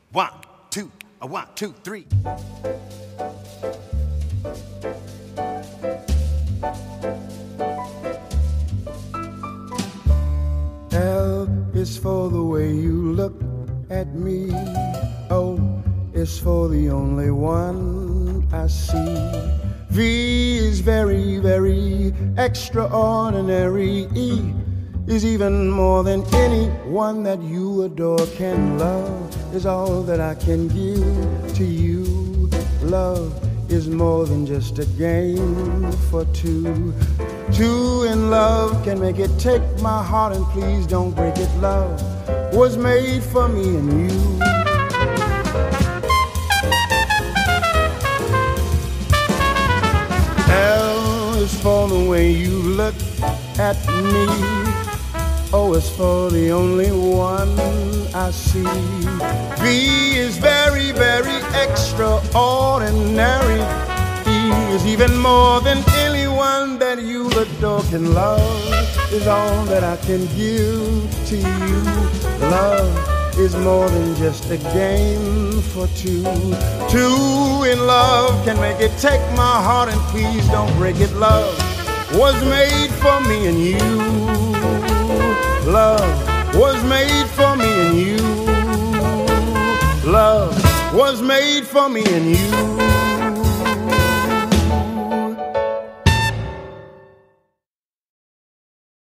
One, two, one, two, three. L is for the way you look at me. O is for the only one I see. V is very, very extraordinary. E is even more than anyone that you adore can love. Is all that I can give to you. Love is more than just a game for two. Two in love can make it. Take my heart and please don't break it. Love was made for me and you. L is for the way you look at me. O is for the only one I see. V is very, very extraordinary. E is even more than anyone that you adore can love. Is all that I can give to you. Love is more than just a game for two. Two in love can make it. Take my heart and please don't break it. Love was made for me and you. Love was made for me and you. Love was made for me and you.